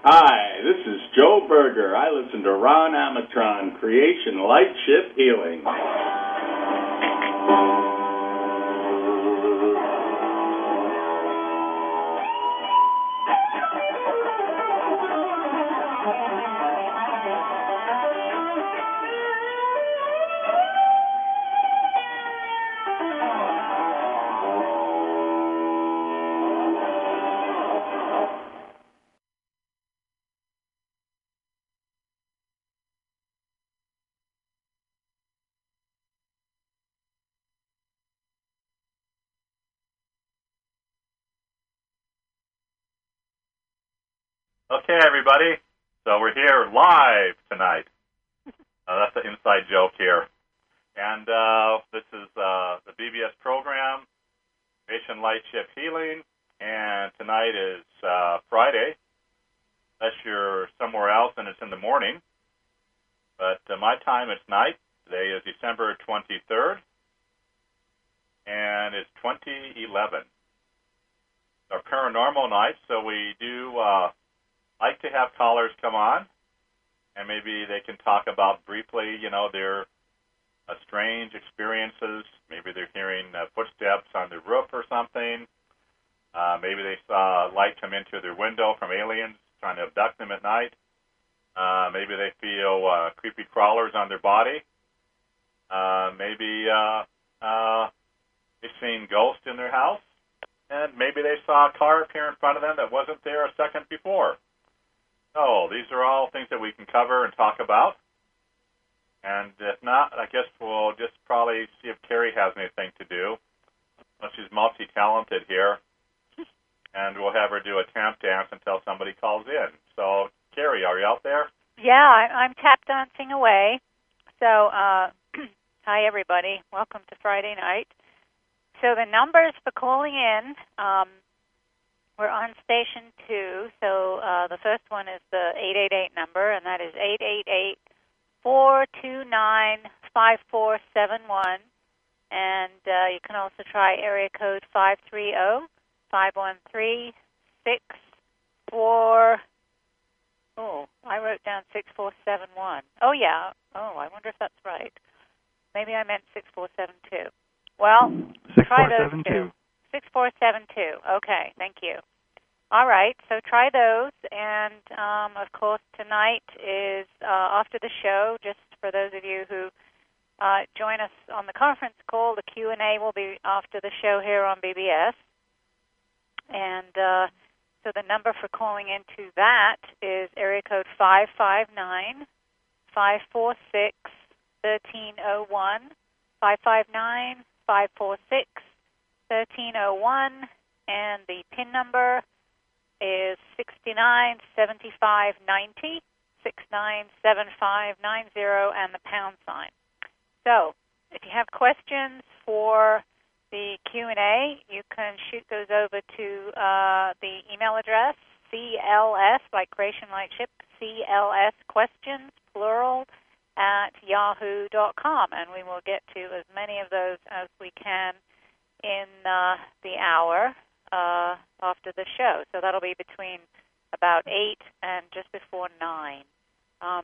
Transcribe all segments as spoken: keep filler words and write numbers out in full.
Hi, this is Joe Berger. I listen to Ron Amatron, Creation Light Ship Healing. Okay, everybody. So we're here live tonight. Uh, that's the inside joke here. And uh, this is uh, the B B S program, Creation Light Ship Healing. And tonight is uh, Friday, unless you're somewhere else and it's in the morning. But uh, my time is night. Today is December twenty-third, and it's twenty eleven. Our paranormal night, so we do... Uh, like to have callers come on, and maybe they can talk about briefly, you know, their uh, strange experiences. Maybe they're hearing uh, footsteps on the roof or something. Uh, maybe they saw light come into their window from aliens trying to abduct them at night. Uh, maybe they feel uh, creepy crawlers on their body. Uh, maybe uh, uh, they've seen ghosts in their house. And maybe they saw a car appear in front of them that wasn't there a second before. So these are all things that we can cover and talk about. And if not, I guess we'll just probably see if Carrie has anything to do. Well, she's multi-talented here. And we'll have her do a tap dance until somebody calls in. So, Carrie, are you out there? Yeah, I, I'm tap dancing away. So, uh, hi, everybody. Welcome to Friday night. So the numbers for calling in, um, we're on station two. So uh, the first one is the eight eight eight number, and that is eight eight eight, four two nine, five four seven one. And uh, you can also try area code five three zero, five one three, six four. Oh, I wrote down six four seven one. Oh, yeah. Oh, I wonder if that's right. Maybe I meant six four seven two. Well, try those two. six four seven two. Okay, thank you. All right, so try those. And, um, of course, tonight is uh, after the show, just for those of you who uh, join us on the conference call, the Q and A will be after the show here on B B S. And uh, so the number for calling into that is area code five five nine, five four six, one three zero one, five five nine, five four six, one three zero one, and the PIN number is six nine seven five nine zero, six nine seven five nine zero, and the pound sign. So if you have questions for the Q and A, you can shoot those over to uh, the email address, C L S, like Creation Light Ship, C L S questions, plural, at yahoo dot com, and we will get to as many of those as we can in uh, the hour uh, after the show. So that'll be between about eight and just before nine. Um,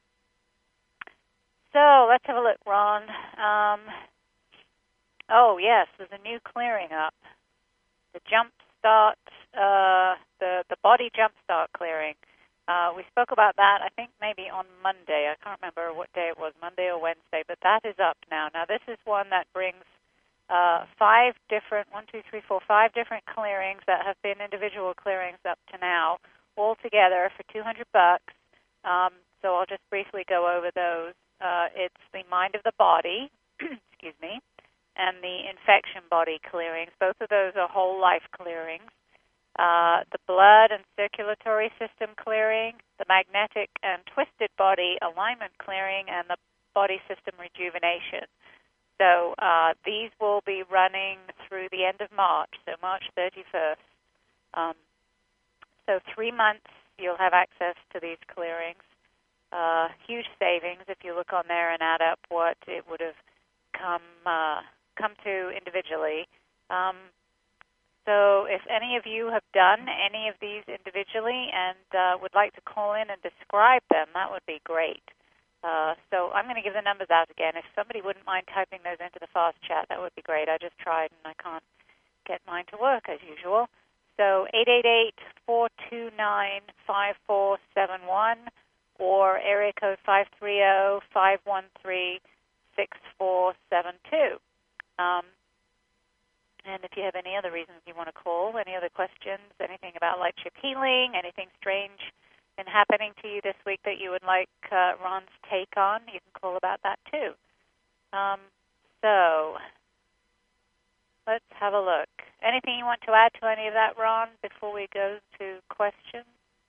so let's have a look, Ron. Um, oh, yes, there's a new clearing up. The jump start, uh, the, the body jump start clearing. Uh, we spoke about that, I think, maybe on Monday. I can't remember what day it was, Monday or Wednesday, but that is up now. Now, this is one that brings uh, five different, one, two, three, four, five different clearings that have been individual clearings up to now, all together for two hundred bucks. Um, so I'll just briefly go over those. Uh, it's the mind of the body, excuse me, and the infection body clearings. Both of those are whole life clearings. Uh, the blood and circulatory system clearing, the magnetic and twisted body alignment clearing, and the body system rejuvenation. So uh, these will be running through the end of March, so March thirty-first. Um, so three months you'll have access to these clearings. Uh, huge savings if you look on there and add up what it would have come uh, come to individually. Um, So if any of you have done any of these individually and uh, would like to call in and describe them, that would be great. Uh, so I'm going to give the numbers out again. If somebody wouldn't mind typing those into the fast chat, that would be great. I just tried and I can't get mine to work as usual. So eight eight eight, four two nine, five four seven one or area code five three zero, five one three, six four seven two. Um, and if you have any other reasons you want to call, any other questions, anything about light ship healing, anything strange been happening to you this week that you would like uh, Ron's take on, you can call about that too. Um, so let's have a look. Anything you want to add to any of that, Ron, before we go to questions?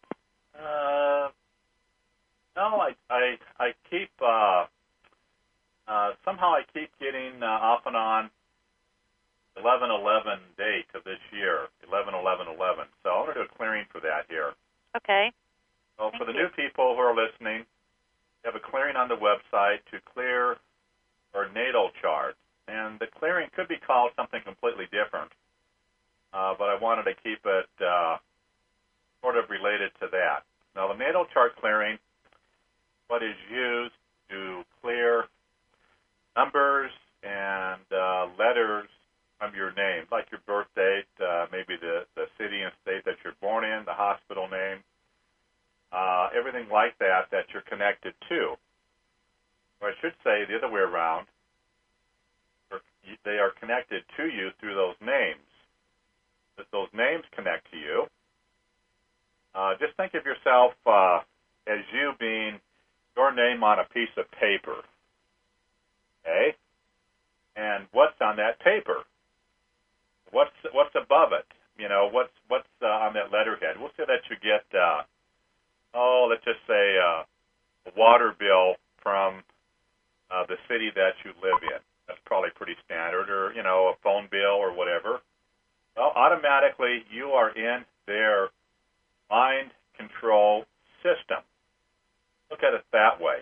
Uh, no, I I, I keep uh, uh, somehow I keep getting uh, off and on eleven eleven date of this year, eleven eleven eleven. So I'm going to do a clearing for that here. Okay. So Thank for the you. new people who are listening, we have a clearing on the website to clear our natal chart. And the clearing could be called something completely different, uh, but I wanted to keep it uh, sort of related to that. Now, the natal chart clearing, what is used to clear numbers and uh, letters from your name, like your birth date, uh, maybe the, the city and state that you're born in, the hospital name, uh, everything like that that you're connected to. Or I should say the other way around. They are connected to you through those names. That those names connect to you. Uh, just think of yourself uh, as you being your name on a piece of paper. Okay? And what's on that paper? What's what's above it? You know, what's what's uh, on that letterhead? We'll say that you get, uh, oh, let's just say uh, a water bill from uh, the city that you live in. That's probably pretty standard, or, you know, a phone bill or whatever. Well, automatically you are in their mind control system. Look at it that way.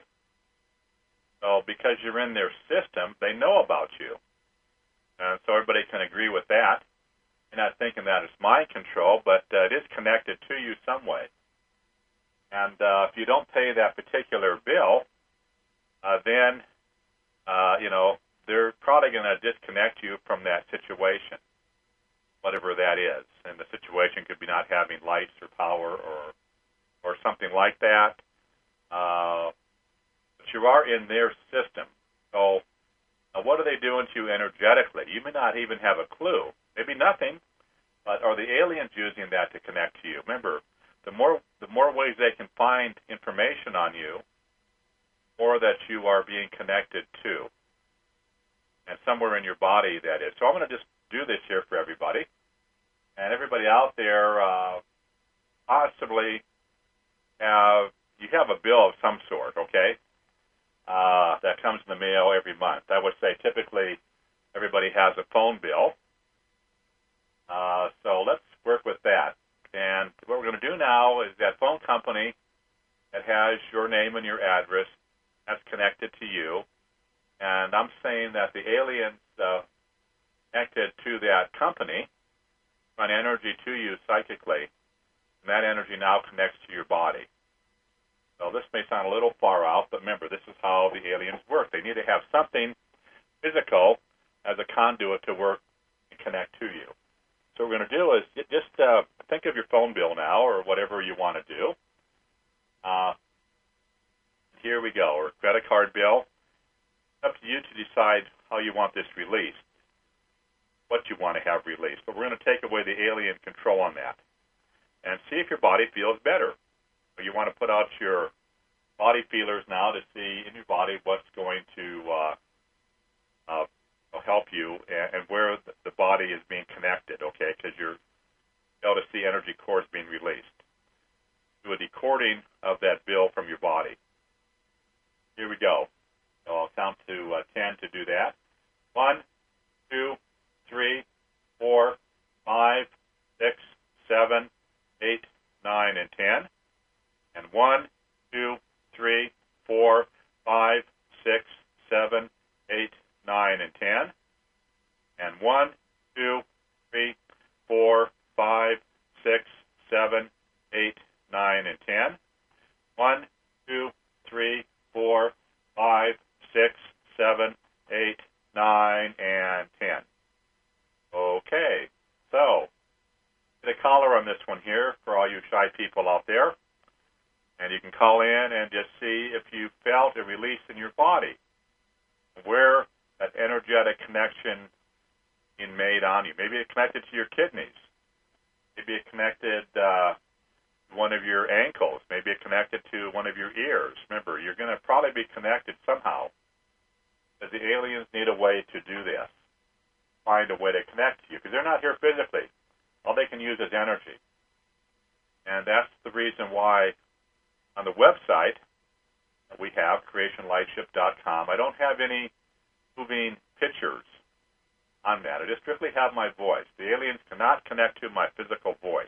So because you're in their system, they know about you. And so everybody can agree with that. You're not thinking that it's mind control, but uh, it is connected to you some way. And uh, if you don't pay that particular bill, uh, then, uh, you know, they're probably going to disconnect you from that situation, whatever that is. And the situation could be not having lights or power or or something like that. Uh, but you are in their system. So uh, what are they doing to you energetically? You may not even have a clue. Maybe nothing, but are the aliens using that to connect to you? Remember, the more the more ways they can find information on you, or that you are being connected to. And somewhere in your body, that is. So I'm going to just do this here for everybody. And everybody out there uh, possibly have, you have a bill of some sort, okay, uh, that comes in the mail every month. I would say typically everybody has a phone bill. Uh, so let's work with that. And what we're going to do now is that phone company that has your name and your address that's connected to you. And I'm saying that the aliens uh, connected to that company run energy to you psychically, and that energy now connects to your body. So this may sound a little far out, but remember, this is how the aliens work. They need to have something physical as a conduit to work and connect to you. So what we're going to do is just uh, think of your phone bill now, or whatever you want to do. Uh, here we go, or credit card bill. Up to you to decide how you want this released, what you want to have released. But we're going to take away the alien control on that and see if your body feels better. So you want to put out your body feelers now to see in your body what's going to uh, uh, help you and, and where the body is being connected, okay, because you're able to see energy cores being released. Do a decording of that bill from your body. Here we go. So I'll count to uh, ten to do that. One, two, three, four, five, six, seven, eight, nine, and ten. And one, two, three, four, five, six, seven, eight, nine, and ten. And one, two, three, four, five, six, seven, eight, nine, and ten. One, two, three, four, five, six, seven, eight, nine, and ten. Okay, so get a caller on this one here for all you shy people out there. And you can call in and just see if you felt a release in your body, where that energetic connection being made on you. Maybe it connected to your kidneys. Maybe it connected uh, to one of your ankles. Maybe it connected to one of your ears. Remember, you're going to probably be connected somehow, because the aliens need a way to do this, find a way to connect to you, because they're not here physically. All they can use is energy. And that's the reason why on the website that we have, creation lightship dot com, I don't have any moving pictures on that. I just strictly have my voice. The aliens cannot connect to my physical voice.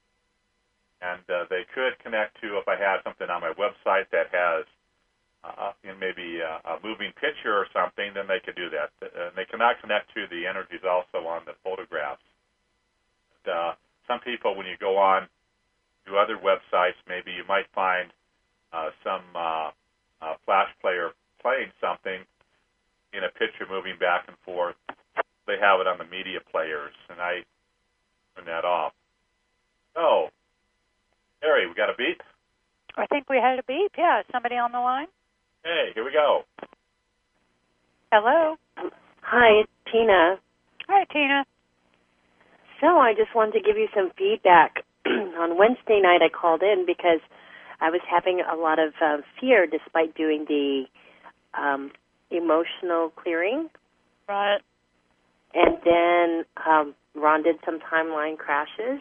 And uh, they could connect to, if I had something on my website that has uh, you know, maybe a, a moving picture or something, then they could do that. Uh, they cannot connect to the energies also on the photographs. But, uh, some people, when you go on to other websites, maybe you might find uh, some uh, uh, flash player playing something in a picture moving back and forth. They have it on the media players, and I turn that off. So, Harry, we got a beep? I think we had a beep, yeah. Is somebody on the line? Hey, here we go. Hello? Hi, it's Tina. Hi, Tina. So I just wanted to give you some feedback. On Wednesday night I called in because I was having a lot of uh, fear despite doing the um, emotional clearing. Right. And then um, Ron did some timeline crashes.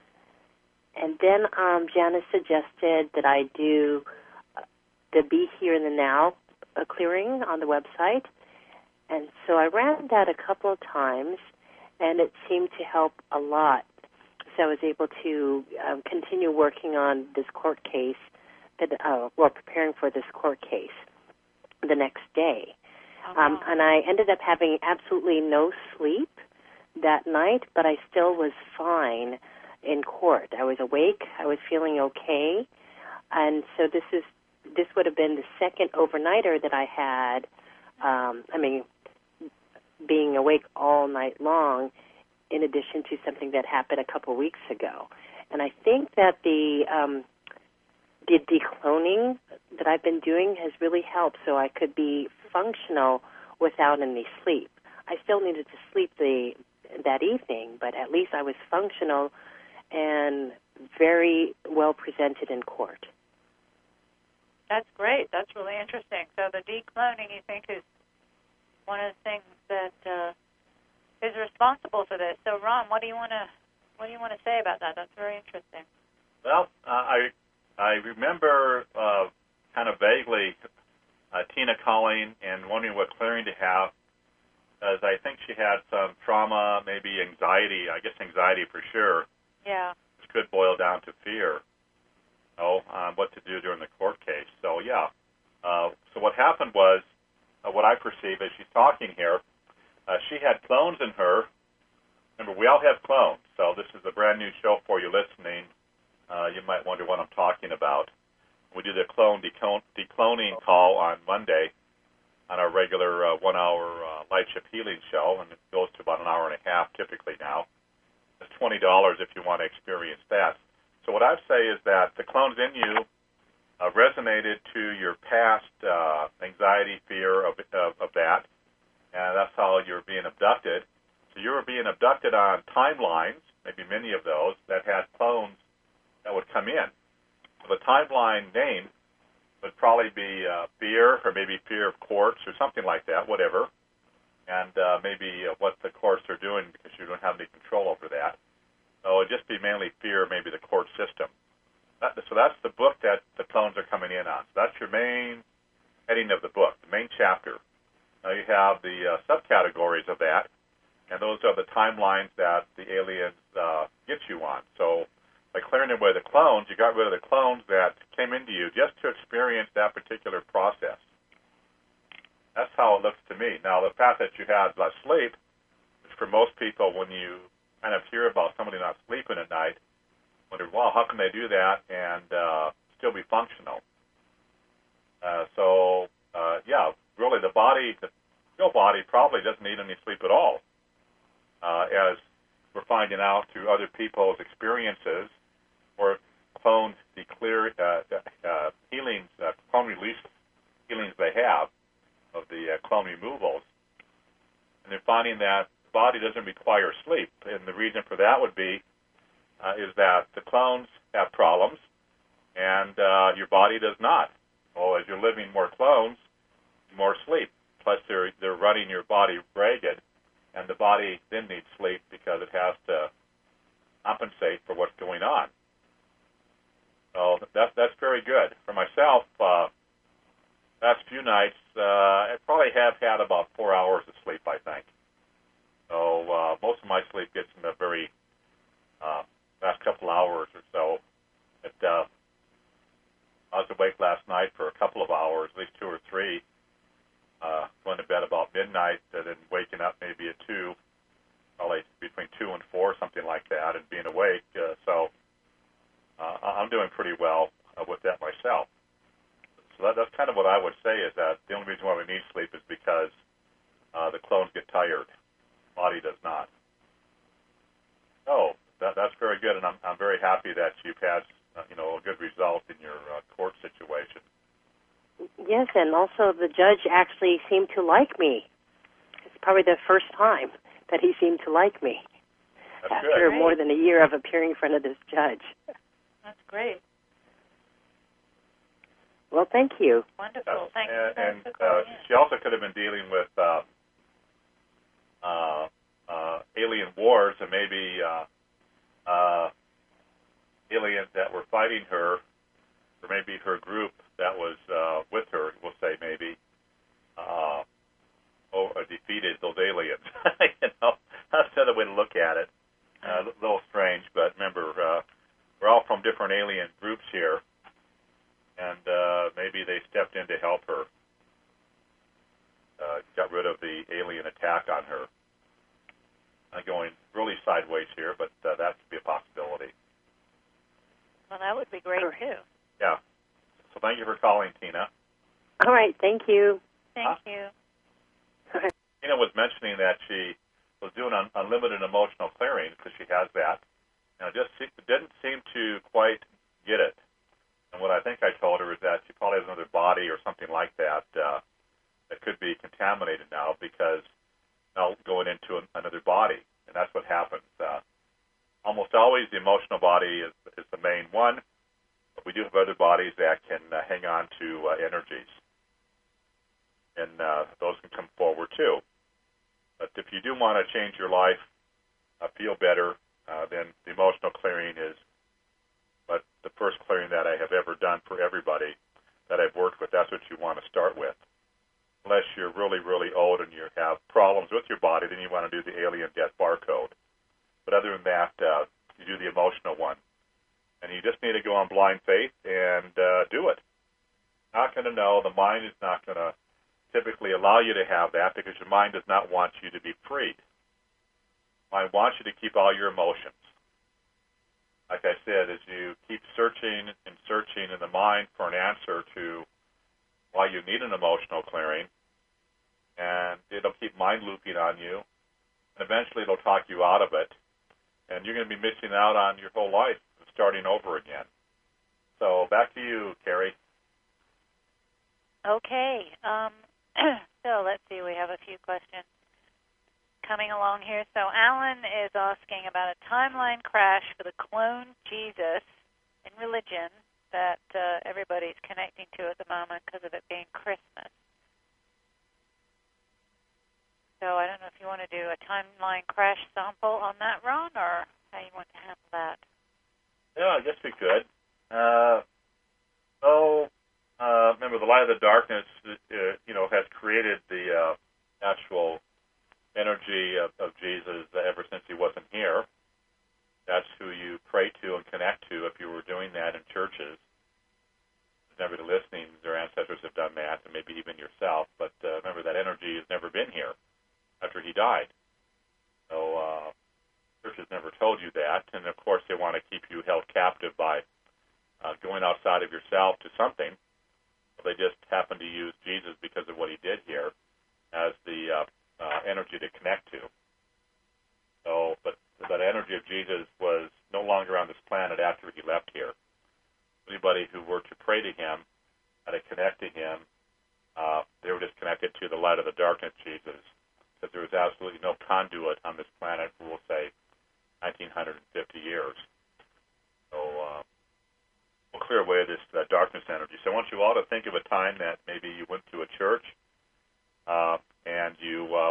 And then um, Janice suggested that I do uh, the Be Here in the Now uh, clearing on the website. And so I ran that a couple of times, and it seemed to help a lot. So I was able to um, continue working on this court case, that uh, well, preparing for this court case the next day. Uh-huh. Um, and I ended up having absolutely no sleep that night, but I still was fine in court. I was awake. I was feeling okay. And so this is this would have been the second overnighter that I had. Um, I mean, being awake all night long, in addition to something that happened a couple weeks ago. And I think that the um, the decloning that I've been doing has really helped, so I could be functional without any sleep. I still needed to sleep the that evening, but at least I was functional and very well presented in court. That's great. That's really interesting. So the decloning, you think, is one of the things that uh, is responsible for this. So, Ron, what do you want to what do you want to say about that? That's very interesting. Well, uh, I I remember uh, kind of vaguely uh, Tina calling and wondering what clearing to have, as I think she had some trauma, maybe anxiety. I guess anxiety for sure. Yeah. Which could boil down to fear. Oh, um, what to do during the court case. So yeah. Uh, so what happened was, uh, what I perceive as she's talking here, uh, she had clones in her. Remember, we all have clones. So this is a brand new show for you listening. Uh, you might wonder what I'm talking about. We do the clone declone, decloning call on Monday on our regular uh, one-hour uh, Lightship Healing show, and it goes to about an hour and a half typically now. It's twenty dollars if you want to experience that. So what I'd say is that the clones in you uh, resonated to your past uh, anxiety, fear of, of, of that, and that's how you're being abducted. So you were being abducted on timelines, maybe many of those, that had clones that would come in. So the timeline name would probably be uh, fear, or maybe fear of courts, or something like that, whatever, and uh, maybe uh, what the courts are doing because you don't have any control over that. So it'd just be mainly fear, maybe the court system. That, so that's the book that the clones are coming in on. So that's your main heading of the book, the main chapter. Now you have the uh, subcategories of that, and those are the timelines that the aliens uh, get you on. So by clearing away the clones, you got rid of the clones that came into you just to experience that particular process. That's how it looks to me. Now, the fact that you had less sleep, which for most people, when you kind of hear about somebody not sleeping at night, wondered, well, how can they do that and uh, still be functional? Uh, so, uh, yeah, really the body, the real body probably doesn't need any sleep at all. Uh, as we're finding out through other people's experiences or clone declare, uh, uh, healings, uh, clone release healings they have of the uh, clone removals. And they're finding that the body doesn't require sleep. And the reason for that would be uh, is that the clones have problems and uh, your body does not. Well, as you're living more clones, more sleep. Plus, they're, they're running your body ragged, and the body then needs sleep because it has to compensate for what's going on. So that's, that's very good. For myself, uh, last few nights, uh, I probably have had about four hours of sleep, I think. So uh, most of my sleep gets in the very uh, last couple hours or so. It, uh, I was awake last night for a couple of hours, at least two or three, uh, going to bed about midnight, and then waking up maybe at two, probably between two and four, something like that, and being awake. Uh, so uh, I'm doing pretty well uh, with that myself. So that, that's kind of what I would say is that the only reason why we need sleep is because uh, the clones get tired. The body does not. So that, that's very good, and I'm, I'm very happy that you've had uh, you know, a good result in your uh, court situation. Yes, and also the judge actually seemed to like me. It's probably the first time that he seemed to like me. That's after good. more than a year of appearing in front of this judge. That's great. Well, thank you. Wonderful. Thanks. And, Thanks and for uh, calling in. she also could have been dealing with uh, uh, uh, alien wars, and maybe uh, uh, aliens that were fighting her, or maybe her group that was uh, with her, we'll say maybe, uh, oh, uh, defeated those aliens. You know, that's the other way to look at it. Uh, a little strange, but remember, uh, we're all from different alien groups here, and uh, maybe they stepped in to help her, uh, got rid of the alien attack on her. I'm going really sideways here, but uh, that could be a possibility. Well, that would be great, Sure. too. Yeah. So thank you for calling, Tina. All right, thank you. Thank Huh? you. Tina was mentioning that she was doing un- unlimited emotional clearing because she has that, and it just se- didn't seem to quite get it. And what I think I told her is that she probably has another body or something like that uh, that could be contaminated now because now going into an, another body, and that's what happens. Uh, almost always the emotional body is, is the main one, but we do have other bodies that can uh, hang on to uh, energies, and uh, those can come forward too. But if you do want to change your life, uh, feel better, uh, then the emotional clearing is but the first clearing that I have ever done for everybody that I've worked with. That's what you want to start with. Unless you're really, really old and you have problems with your body, then you want to do the alien death barcode. But other than that, uh, you do the emotional one. And you just need to go on blind faith and uh, do it. Not going to know. The mind is not going to typically allow you to have that because your mind does not want you to be freed. Mind wants you to keep all your emotions. Like I said, as you keep searching and searching in the mind for an answer to why you need an emotional clearing, and it'll keep mind looping on you, and eventually it'll talk you out of it, and you're going to be missing out on your whole life and starting over again. So back to you, Carrie. Okay. Um, so let's see. We have a few questions coming along here. So Alan is asking about a timeline crash for the clone Jesus in religion that uh, everybody's connecting to at the moment because of it being Christmas. So I don't know if you want to do a timeline crash sample on that, Ron, or how you want to handle that. Yeah, I guess we could. Uh, so, uh, remember, the light of the darkness, uh, you know, has created the uh, actual energy of, of Jesus ever since he wasn't here. That's who you pray to and connect to if you were doing that in churches. Never to listening, their ancestors have done that, and maybe even yourself. But uh, remember, that energy has never been here after he died. So uh, Church has never told you that, and of course they want to keep you held captive by uh, going outside of yourself to something. They just happen to use Jesus because of what he did here as the uh, uh, energy to connect to. So, but that energy of Jesus was no longer on this planet after he left here. Anybody who were to pray to him and to connect to him, uh, they were just connected to the light of the darkness, Jesus, because there was absolutely no conduit on this planet for, we'll say, nineteen fifty years. So uh, we'll clear away this uh, darkness energy. So I want you all to think of a time that maybe you went to a church uh, and you uh,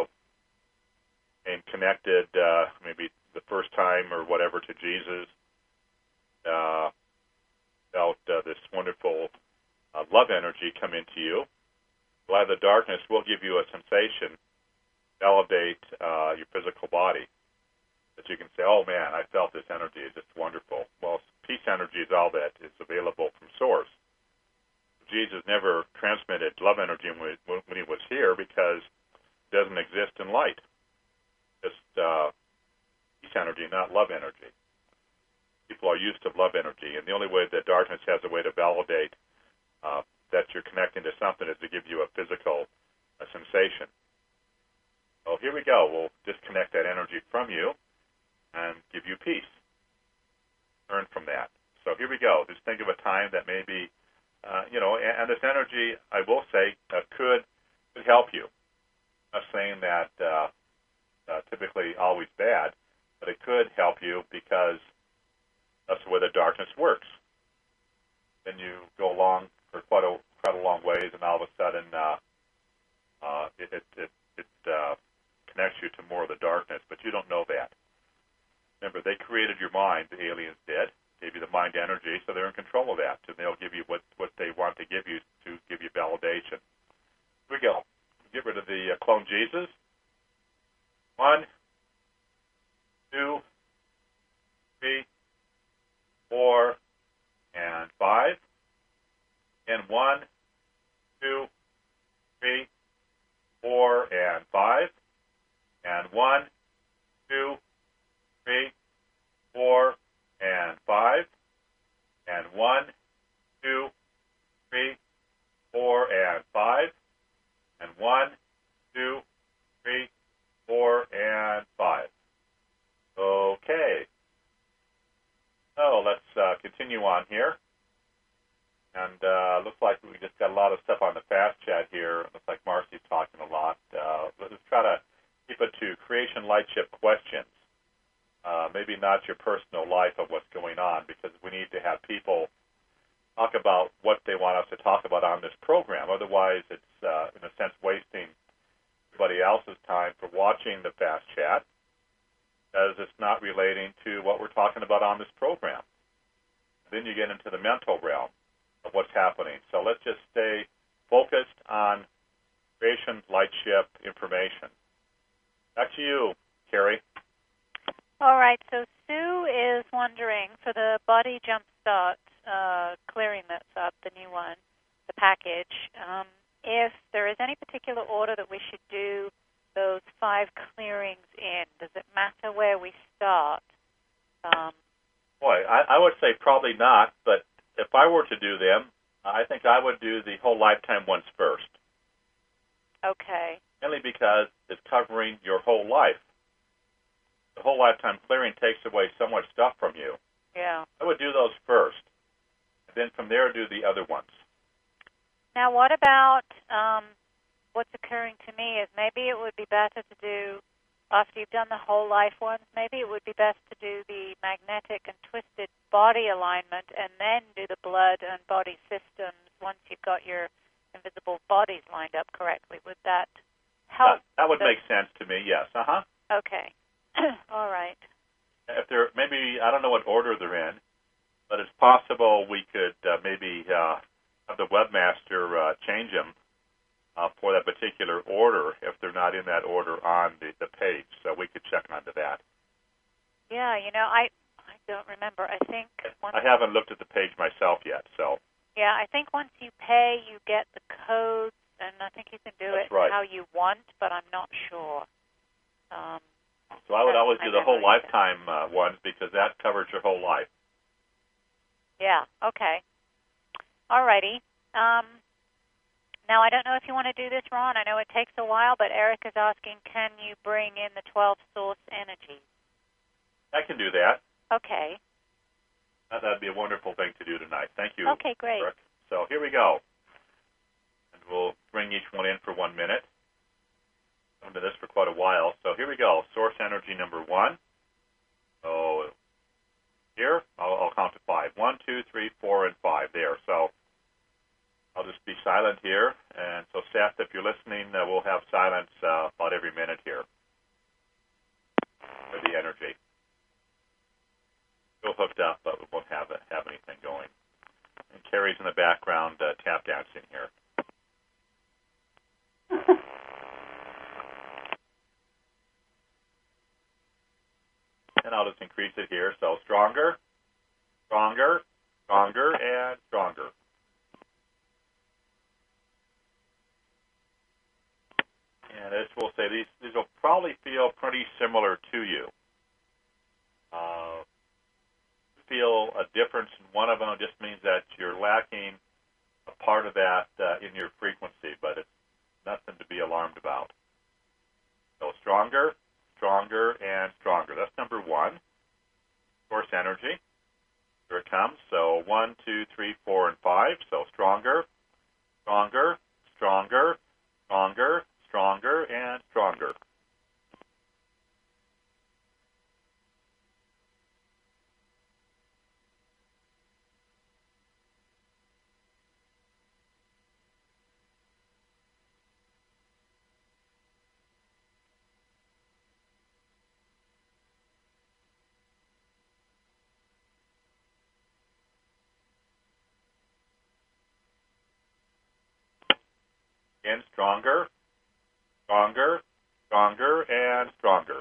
and connected uh, maybe the first time or whatever to Jesus, uh, felt uh, this wonderful uh, love energy come into you. The light of the darkness will give you a sensation, elevate uh, your physical body, that you can say, oh man, I felt this energy, it's just wonderful. Well, peace energy is all that is available from Source. Jesus never transmitted love energy when, when he was here because it doesn't exist in light. Just uh, peace energy, not love energy. People are used to love energy, and the only way that darkness has a way to validate uh, that you're connecting to something is to give you a physical a sensation. So here we go. We'll disconnect that energy from you and give you peace. Learn from that. So here we go. Just think of a time that maybe, uh, you know, and, and this energy, I will say, uh, could, could help you. I'm not saying that uh, uh, typically always bad, but it could help you because that's the way the darkness works. Then you go along for quite a quite a long ways, and all of a sudden, uh, uh, it it it, it uh, connects you to more of the darkness, but you don't know that. Remember, they created your mind, the aliens did, gave you the mind energy, so they're in control of that, and they'll give you what, what they want to give you to give you validation. Here we go. Get rid of the uh, clone Jesus. One, two, three, four, and five. And one, two, three, four, and five. And one, two, three, four, and five, and one, two, three, four, and five, and one, two, three, four, and five. Okay. So let's uh, continue on here. And uh, looks like we just got a lot of stuff on the fast chat here. Looks like Marcy's talking a lot. Uh, let's try to keep it to Creation Lightship questions. Uh, maybe not your personal life of what's going on, because we need to have people talk about what they want us to talk about on this program. Otherwise, it's, uh, in a sense, wasting everybody else's time for watching the fast chat, as it's not relating to what we're talking about on this program. Then you get into the mental realm of what's happening. So let's just stay focused on Creation Lightship information. Back to you, Carrie. All right, so Sue is wondering, for the Body Jumpstart, uh, clearing that's up, the new one, the package, um, if there is any particular order that we should do those five clearings in. Does it matter where we start? Um, Boy, I, I would say probably not, but if I were to do them, I think I would do the whole lifetime ones first. Okay. Mainly because it's covering your whole life. The whole lifetime clearing takes away so much stuff from you. Yeah. I would do those first. And then from there, do the other ones. Now, what about um, what's occurring to me is maybe it would be better to do, after you've done the whole life ones, maybe it would be best to do the magnetic and twisted body alignment and then do the blood and body systems once you've got your invisible bodies lined up correctly. Would that help? That, that would the, make sense to me, yes. Uh-huh. Okay. All right. If they're, maybe, I don't know what order they're in, but it's possible we could uh, maybe uh, have the webmaster uh, change them uh, for that particular order if they're not in that order on the, the page. So we could check onto that. Yeah, you know, I I don't remember. I think once, I haven't looked at the page myself yet, so. Yeah, I think once you pay, you get the codes, and I think you can do That's it right. how you want, but I'm not sure. Um, So I would That's always my do the whole memory. lifetime uh, ones because that covers your whole life. Yeah, okay. All righty. Um, now, I don't know if you want to do this, Ron. I know it takes a while, but Eric is asking, can you bring in the twelve source energies? I can do that. Okay. That would be a wonderful thing to do tonight. Thank you, Okay, great. Rick. So here we go. And we'll bring each one in for one minute. I've done this for quite a while. So here we go. Source energy number one. So here, I'll, I'll count to five. One, two, three, four, and five. There. So I'll just be silent here. And so, Seth, if you're listening, uh, we'll have silence uh, about every minute here for the energy. Still hooked up, but we won't have, have anything going. And Carrie's in the background uh, tap dancing here. And I'll just increase it here. So stronger, stronger, stronger, and stronger. And as we'll say, these, these will probably feel pretty similar to you. Uh, feel a difference in one of them, it just means that you're lacking a part of that uh, in your frequency, but it's nothing to be alarmed about. So stronger, stronger, and stronger. That's number one. Source energy. Here it comes. So one, two, three, four, and five. So stronger, stronger, stronger, stronger, stronger, and stronger. Again, stronger, stronger, stronger, and stronger.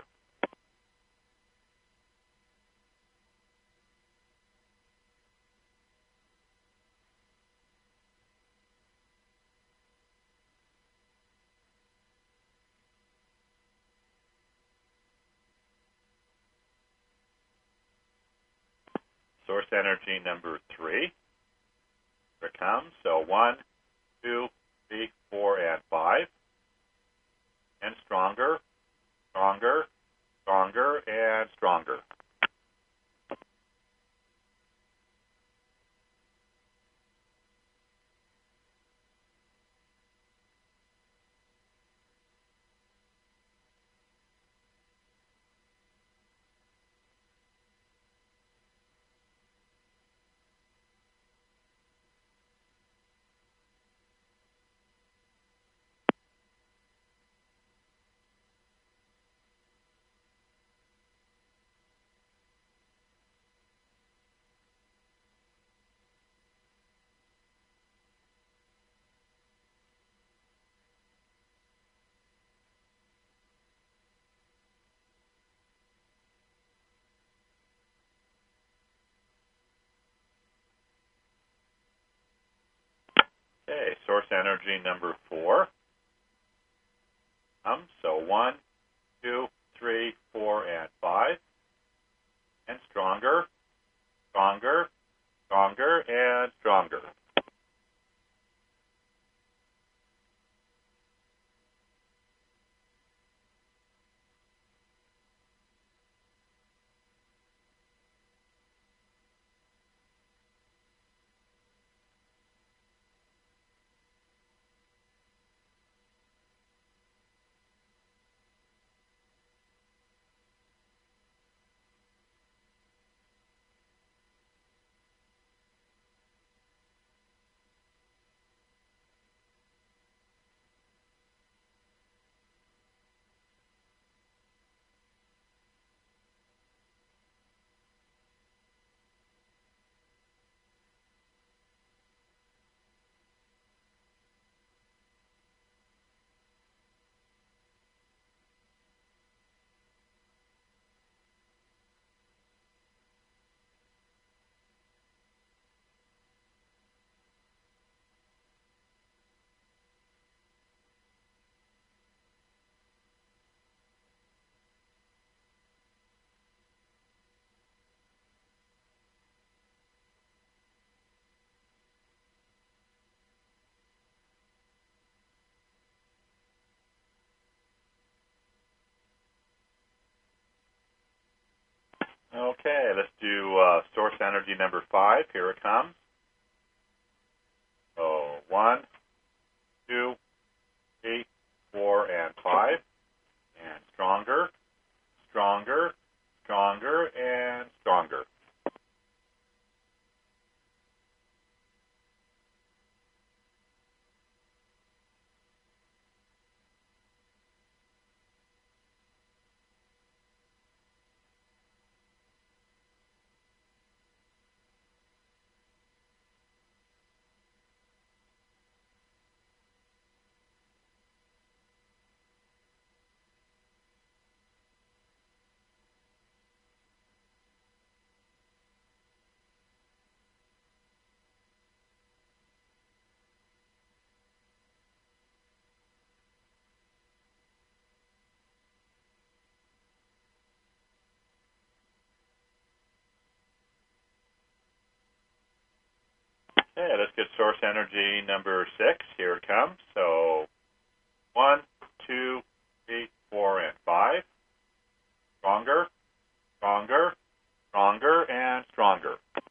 Source energy number three. Here it comes. So one, two, three, four, and five. And stronger, stronger, stronger, and stronger. Okay, source energy number four. Um, so one, two, three, four, and five. And stronger, stronger, stronger, and stronger. Okay, let's do uh, source energy number five. Here it comes. So one, two, three, four, and five. And stronger, stronger, stronger, and stronger. Okay, let's get source energy number six. Here it comes. So one, two, three, four, and five. Stronger, stronger, stronger, and stronger.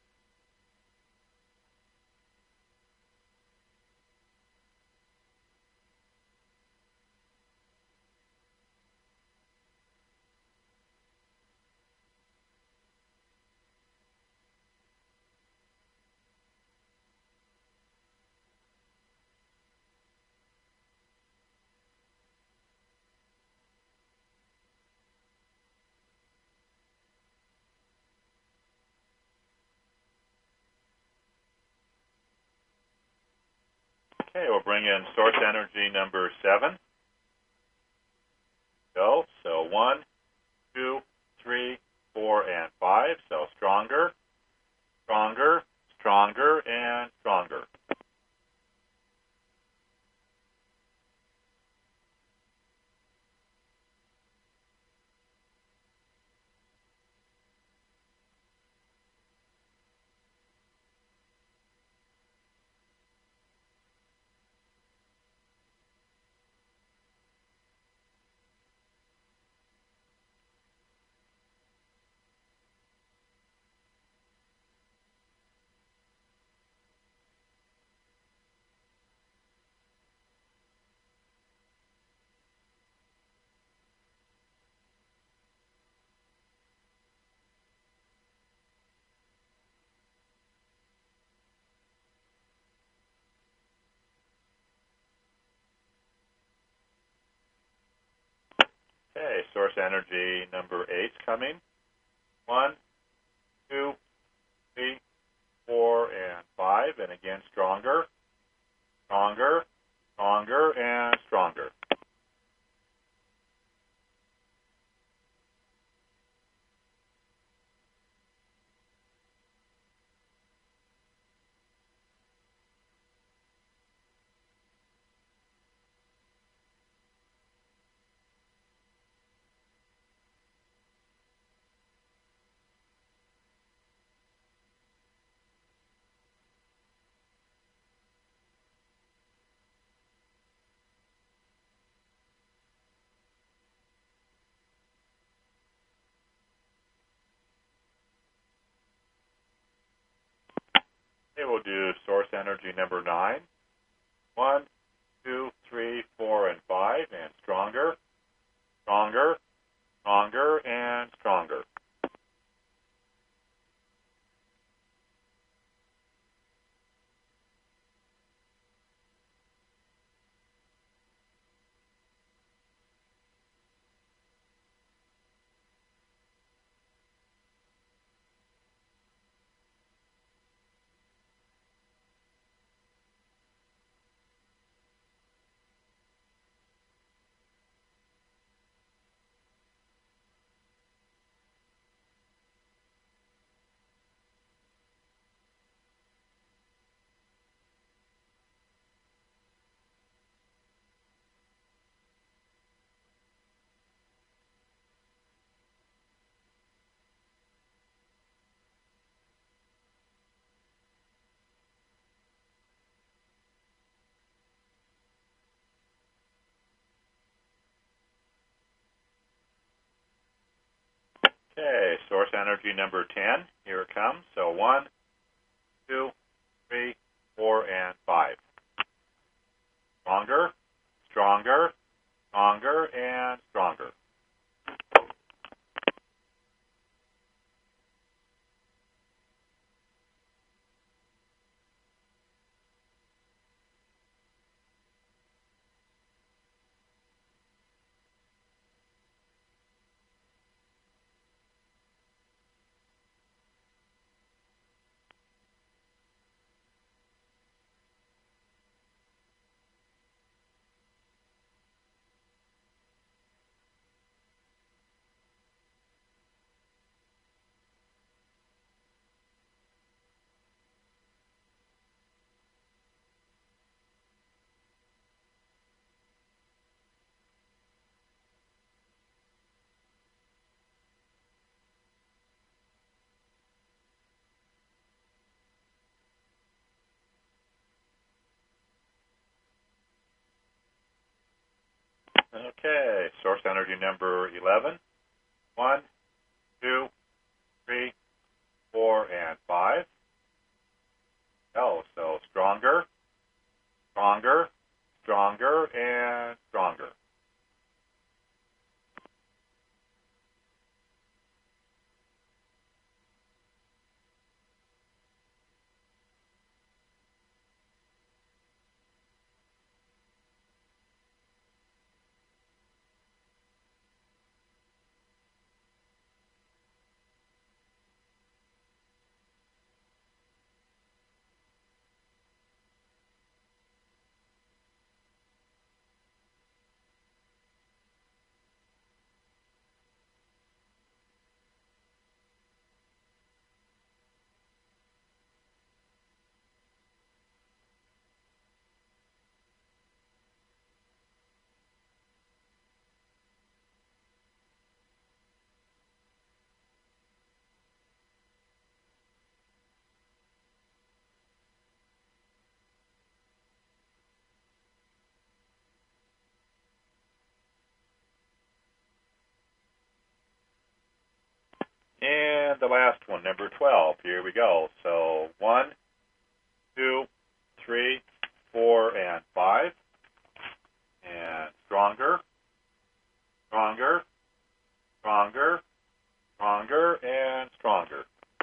Okay, we'll bring in source energy number seven. Go. So one, two, three, four, and five. So stronger, stronger, stronger, and stronger. Okay, source energy number eight's coming. One, two, three, four, and five. And again, stronger, stronger, stronger, and stronger. Okay, we'll do source energy number nine. One, two, three, four, and five. And stronger, stronger, stronger, and stronger. Okay, source energy number ten. Here it comes. So one, two, three, four, and five. Stronger, stronger, stronger, and stronger. Okay, source energy number eleven. One, two, three, four, and five. Oh, so stronger, stronger, stronger, and stronger. And the last one, number twelve. Here we go. So one, two, three, four, and five. And stronger, stronger, stronger, stronger, and stronger.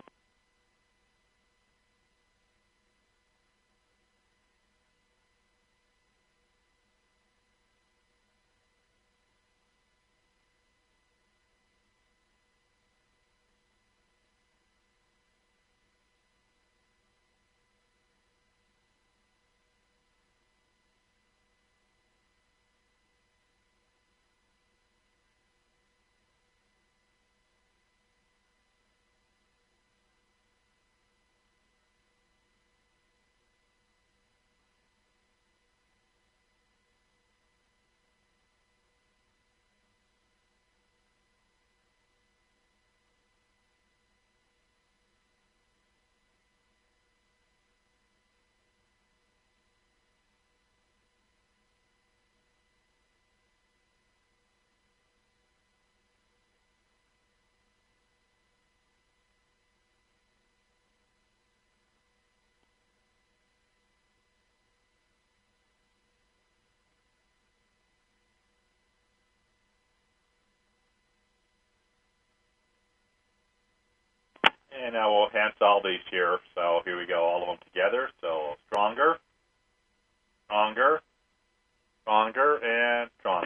And now we'll enhance all these here. So here we go, all of them together. So stronger, stronger, stronger, and stronger.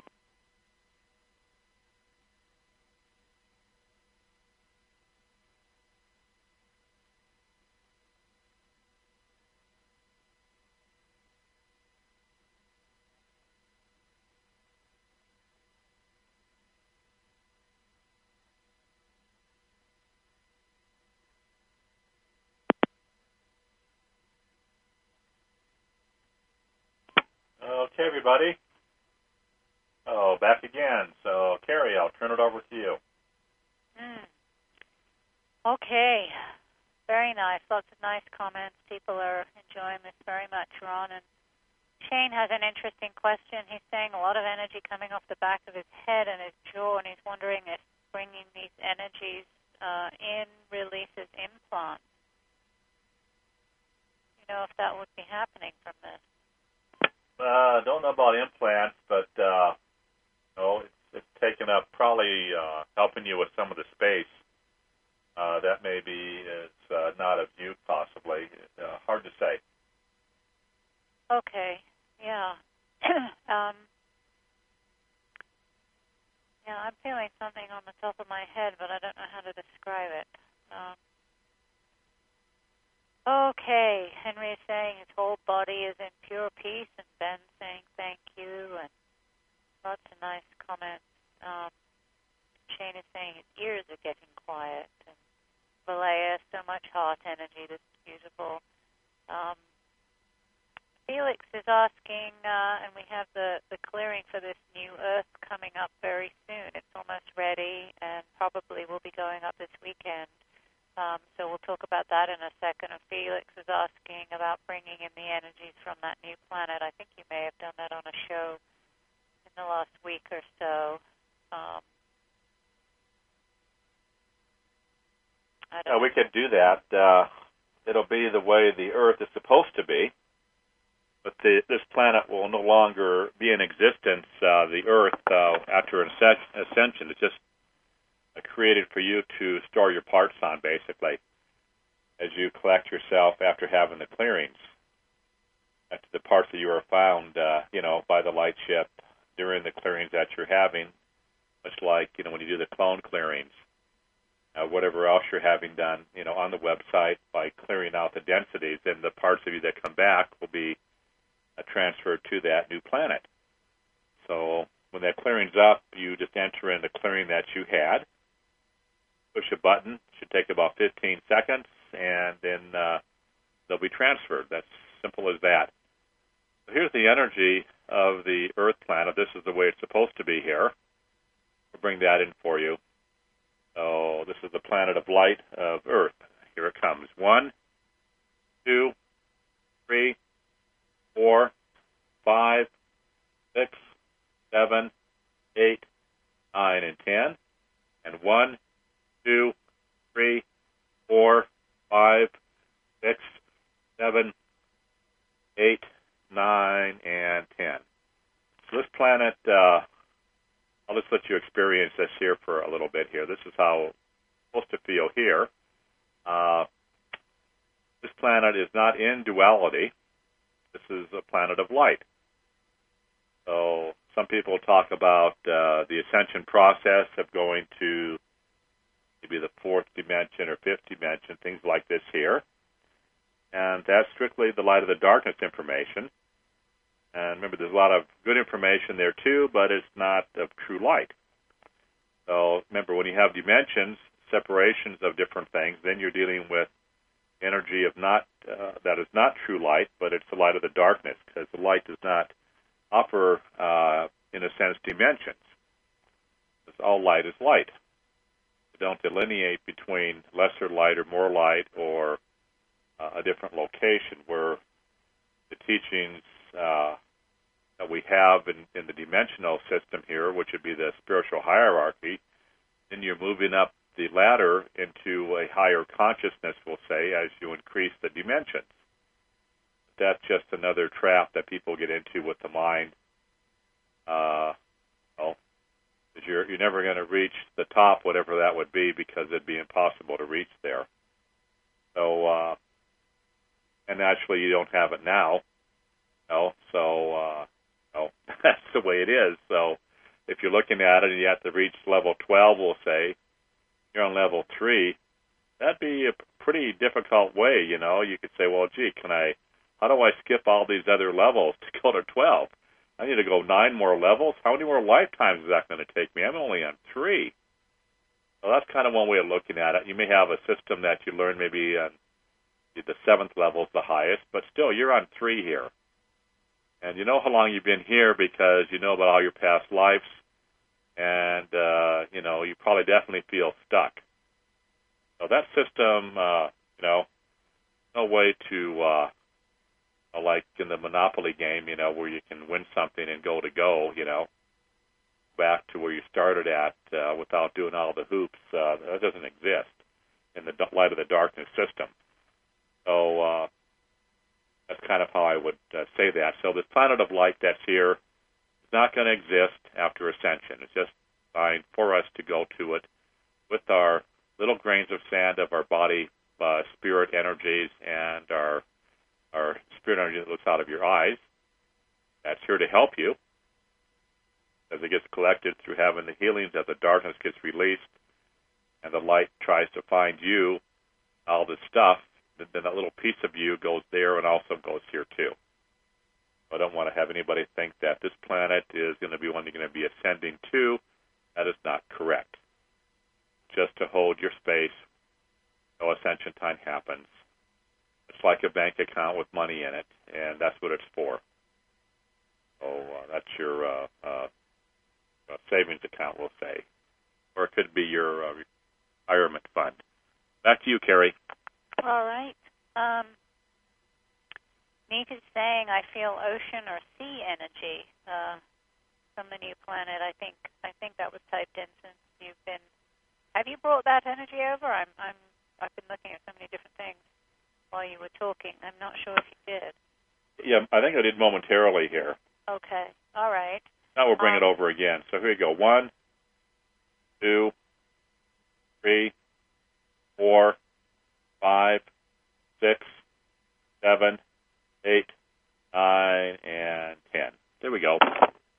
Okay, everybody. Oh, back again. So, Carrie, I'll turn it over to you. Mm. Okay. Very nice. Lots of nice comments. People are enjoying this very much, Ron. And Shane has an interesting question. He's saying a lot of energy coming off the back of his head and his jaw, and he's wondering if bringing these energies uh, in releases implants. You know if that would be happening from this? I uh, don't know about implants, but uh, no, it's, it's taken up probably uh, helping you with some of the space. Uh, that maybe is uh, not of you, possibly. Uh, hard to say. Okay. Yeah. um, yeah, I'm feeling something on the top of my head, but I don't know how to describe it. Um, okay. Henry is saying his whole body is in pure peace, and Ben saying thank you, and lots of nice comments. Um, Shane is saying his ears are getting quiet, and Valea, so much heart energy. This is beautiful. Um, Felix is asking, uh, and we have the, the clearing for this new Earth coming up very soon. It's almost ready and probably will be going up this weekend. Um, so we'll talk about that in a second. And Felix is asking about bringing in the energies from that new planet. I think you may have done that on a show in the last week or so. Um, I don't uh, we could do that. Uh, it'll be the way the Earth is supposed to be. But the, this planet will no longer be in existence, uh, the Earth, uh, after an ascension. It's just uh, created for you to store your parts on, basically, as you collect yourself after having the clearings. After the parts that you are found, uh, you know, by the light ship during the clearings that you're having, much like, you know, when you do the clone clearings, uh, whatever else you're having done, you know, on the website by clearing out the densities, then the parts of you that come back will be Uh, transferred to that new planet. So when that clearing's up, you just enter in the clearing that you had, push a button, should take about fifteen seconds, and then uh, they'll be transferred. That's simple as that. So here's the energy of the Earth planet. This is the way it's supposed to be here. We'll bring that in for you. So this is the planet of light of Earth. Here it comes. One, two, three, four, five, six, seven, eight, nine, and ten. And one, two, three, four, five, six, seven, eight, nine, and ten. So this planet, uh, I'll just let you experience this here for a little bit here. This is how it's supposed to feel here. Uh, this planet is not in duality. This is a planet of light. So some people talk about uh, the ascension process of going to maybe the fourth dimension or fifth dimension, things like this here. And that's strictly the light of the darkness information. And remember, there's a lot of good information there too, but it's not of true light. So remember, when you have dimensions, separations of different things, then you're dealing with energy of not uh, that is not true light, but it's the light of the darkness, because the light does not offer, uh, in a sense, dimensions. Because all light is light. We don't delineate between lesser light or more light or uh, a different location, where the teachings uh, that we have in, in the dimensional system here, which would be the spiritual hierarchy, then you're moving up the ladder into a higher consciousness, we'll say, as you increase the dimensions. That's just another trap that people get into with the mind. Uh, well, you're, you're never going to reach the top, whatever that would be, because it'd be impossible to reach there. So, uh, and actually, you don't have it now. No, so, uh, no, that's the way it is. So, if you're looking at it and you have to reach level twelve, we'll say, you're on level three, that'd be a pretty difficult way, you know. You could say, well, gee, can I, how do I skip all these other levels to go to twelve? I need to go nine more levels? How many more lifetimes is that going to take me? I'm only on three. So that's kind of one way of looking at it. You may have a system that you learn maybe on the seventh level is the highest, but still, you're on three here. And you know how long you've been here because you know about all your past lives. And, uh, you know, you probably definitely feel stuck. So that system, uh, you know, no way to, uh, like in the Monopoly game, you know, where you can win something and go to go, you know. back to where you started at uh, without doing all the hoops, uh, that doesn't exist in the light of the darkness system. So uh, that's kind of how I would uh, say that. So this planet of light that's here is not going to exist after ascension. It's just fine for us to go to it with our little grains of sand of our body, uh, spirit energies, and our our spirit energy that looks out of your eyes. That's here to help you as it gets collected through having the healings, as the darkness gets released and the light tries to find you, all this stuff, then that little piece of you goes there and also goes here too. I don't want to have anybody think that this planet is going to be one you're going to be ascending to. That is not correct. Just to hold your space till ascension time happens. It's like a bank account with money in it, and that's what it's for. So uh, that's your uh, uh, uh, savings account, we'll say. Or it could be your uh, retirement fund. Back to you, Carrie. All right. Um, Nita's saying, I feel ocean or sea energy uh, from the new planet. I think I think that was typed in since you've been... Have you brought that energy over? I'm, I'm, I've been looking at so many different things while you were talking. I'm not sure if you did. Yeah, I think I did momentarily here. Okay. All right. Now we'll bring um, it over again. So here you go. One, two, three, four, five, six, seven, eight, nine, and ten. There we go.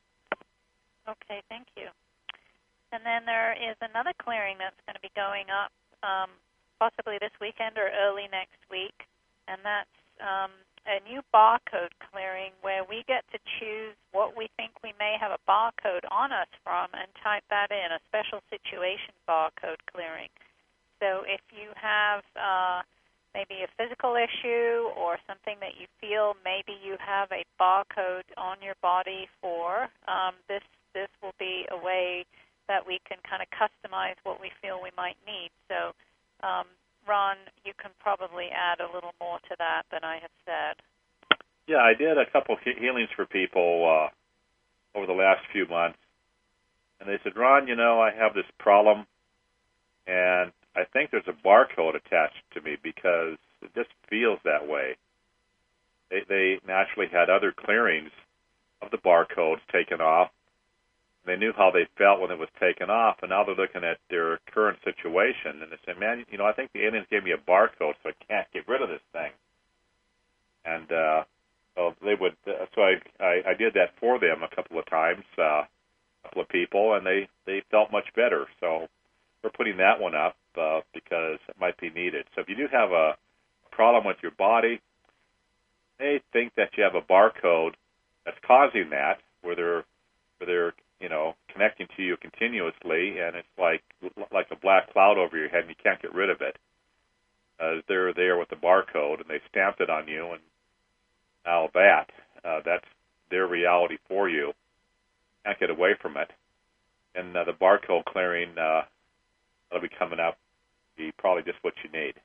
Okay, thank you. And then there is another clearing that's going to be going up um, possibly this weekend or early next week, and that's um, a new barcode clearing where we get to choose what we think we may have a barcode on us from and type that in, a special situation barcode clearing. So if you have uh, maybe a physical issue or something that you feel maybe you have a barcode on your body for, um, this this will be a way that we can kind of customize what we feel we might need. So, um, Ron, you can probably add a little more to that than I have said. Yeah, I did a couple of healings for people uh, over the last few months, and they said, Ron, you know, I have this problem, and I think there's a barcode attached to me because it just feels that way. They, they naturally had other clearings of the barcodes taken off. They knew how they felt when it was taken off, and now they're looking at their current situation, and they say, man, you know, I think the aliens gave me a barcode, so I can't get rid of this thing. And uh, so they would, uh, so I, I, I did that for them a couple of times, uh, a couple of people, and they, they felt much better. So we're putting that one up uh, because it might be needed. So if you do have a problem with your body, they think that you have a barcode that's causing that, where they're, where they're you know, connecting to you continuously, and it's like like a black cloud over your head, and you can't get rid of it. Uh, they're there with the barcode, and they stamped it on you, and now that, uh, that's their reality for you. Can't get away from it. And uh, the barcode clearing, uh, that'll be coming up, be probably just what you need.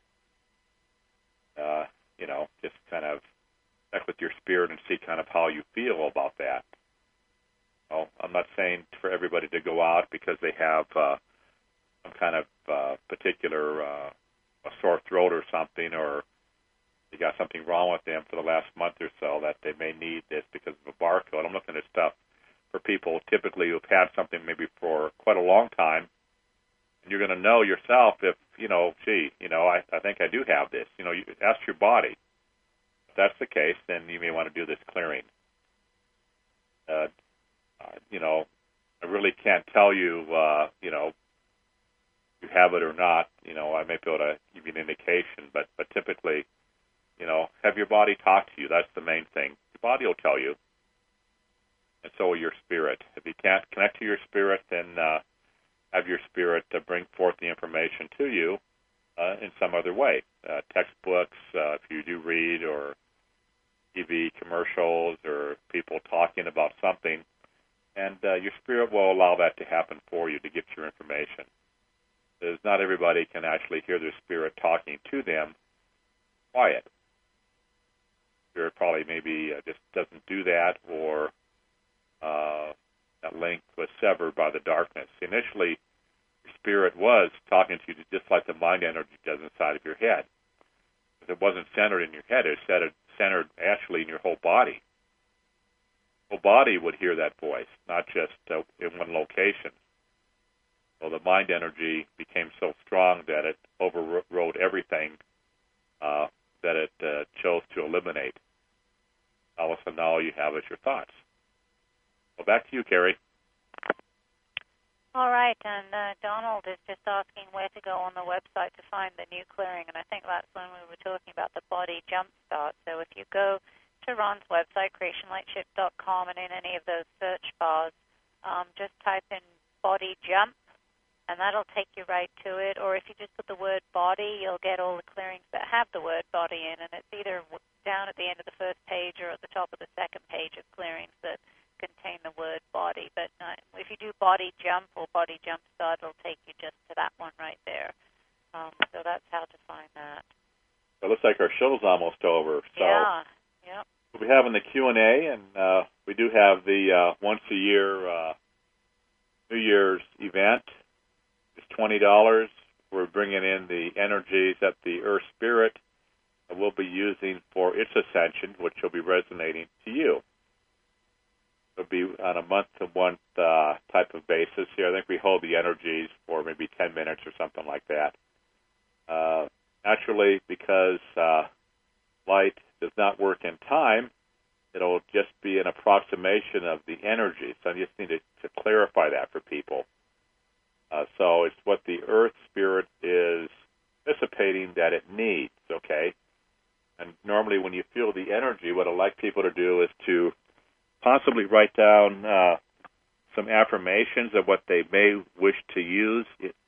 Uh, you know, just kind of check with your spirit and see kind of how you feel about that. Well, I'm not saying for everybody to go out because they have uh, some kind of uh, particular uh, a sore throat or something, or they got something wrong with them for the last month or so that they may need this because of a barcode. I'm looking at stuff for people typically who've had something maybe for quite a long time, and you're going to know yourself if, you know, gee, you know, I, I think I do have this. You know, you ask your body. If that's the case, then you may want to do this clearing. Uh, Uh, you know, I really can't tell you, uh, you know, if you have it or not. You know, I may be able to give you an indication, but, but typically, you know, have your body talk to you. That's the main thing. Your body will tell you, and so will your spirit. If you can't connect to your spirit, then uh, have your spirit to bring forth the information to you uh, in some other way. Uh, textbooks, uh, if you do read, or T V commercials, or people talking about something. And uh, your spirit will allow that to happen for you to get your information. Because not everybody can actually hear their spirit talking to them quiet. Spirit probably maybe uh, just doesn't do that, or uh, that link with severed by the darkness. Initially, your spirit was talking to you just like the mind energy does inside of your head. But it wasn't centered in your head. It was centered actually in your whole body. The whole body would hear that voice, not just uh, in one location. So the mind energy became so strong that it overrode everything uh, that it uh, chose to eliminate. All of a sudden, all you have is your thoughts. Well, back to you, Carrie. All right, and uh, Donald is just asking where to go on the website to find the new clearing, and I think that's when we were talking about the body jump start. So if you go to Ron's website, creation light shift dot com, and in any of those search bars, um, just type in body jump, and that'll take you right to it. Or if you just put the word body, you'll get all the clearings that have the word body in, and it's either down at the end of the first page or at the top of the second page of clearings that contain the word body. But uh, if you do body jump or body jump start, it'll take you just to that one right there. Um, so that's how to find that. It looks like our show's almost over. So yeah, yeah. We'll be having the Q and A, and uh, we do have the uh, once-a-year uh, New Year's event. It's twenty dollars. We're bringing in the energies that the Earth Spirit will be using for its ascension, which will be resonating to you. It'll be on a month-to-month uh, type of basis here. I think we hold the energies for maybe ten minutes or something like that. Uh, naturally, because uh, light does not work in time, it'll just be an approximation of the energy. So I just need to, to clarify that for people. Uh, so it's what the Earth Spirit is anticipating that it needs, okay? And normally when you feel the energy, what I like people to do is to possibly write down uh, some affirmations of what they may wish to use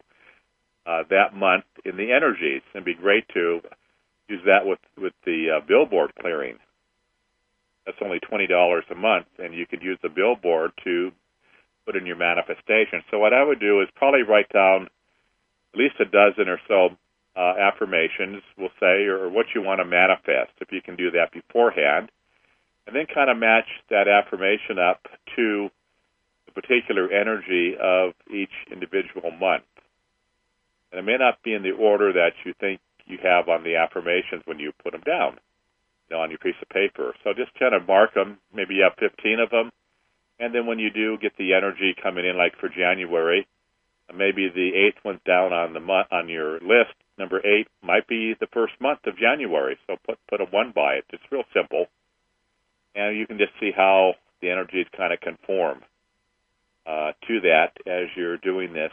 uh, that month in the energies. It'd be great to use that with, with the uh, billboard clearing. That's only twenty dollars a month, and you could use the billboard to put in your manifestation. So what I would do is probably write down at least a dozen or so uh, affirmations, we'll say, or what you want to manifest, if you can do that beforehand. And then kind of match that affirmation up to the particular energy of each individual month. And it may not be in the order that you think you have on the affirmations when you put them down, you know, on your piece of paper. So just kind of mark them. Maybe you have fifteen of them. And then when you do get the energy coming in, like for January, maybe the eighth one down on the month, on your list, number eight, might be the first month of January. So put, put a one by it. It's real simple. And you can just see how the energies kind of conform uh, to that as you're doing this,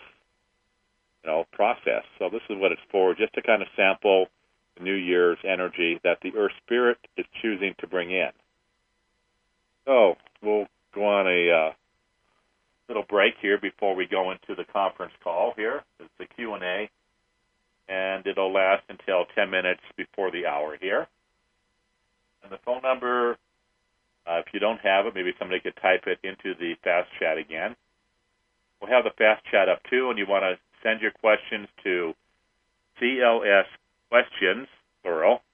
you know, process. So this is what it's for, just to kind of sample the New Year's energy that the Earth Spirit is choosing to bring in. So we'll go on a uh, little break here before we go into the conference call here. It's the Q and A, and it'll last until ten minutes before the hour here. And the phone number, Uh, if you don't have it, maybe somebody could type it into the fast chat again. We'll have the fast chat up too, and you want to send your questions to C L S questions, plural,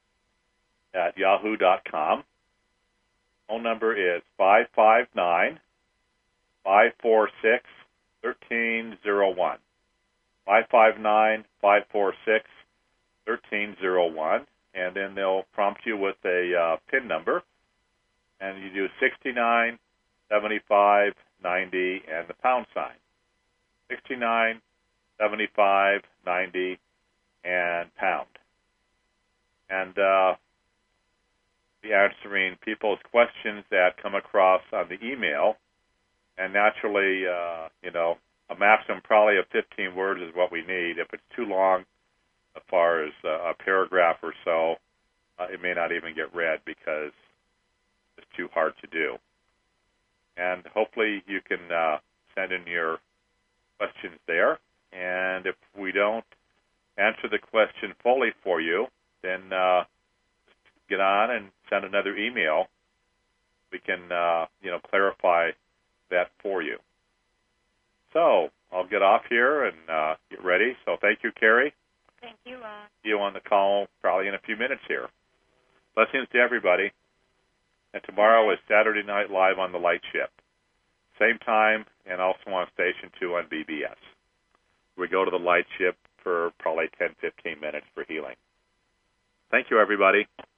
at yahoo dot com. Phone number is five five nine, five four six, one three zero one. five five nine, five four six, one three zero one. And then they'll prompt you with a uh, PIN number. And you do sixty-nine, seventy-five, ninety, and the pound sign. sixty-nine, seventy-five, ninety, and pound. And uh, be answering people's questions that come across on the email. And naturally, uh, you know, a maximum probably of fifteen words is what we need. If it's too long, as far as uh, a paragraph or so, uh, it may not even get read because it's too hard to do. And hopefully you can uh, send in your questions there. And if we don't answer the question fully for you, then uh, get on and send another email. We can, uh, you know, clarify that for you. So I'll get off here and uh, get ready. So thank you, Carrie. Thank you, Ron. See you on the call probably in a few minutes here. Blessings to everybody. And tomorrow is Saturday Night Live on the Light Ship. Same time, and also on Station two on B B S. We go to the light ship for probably ten, fifteen minutes for healing. Thank you, everybody.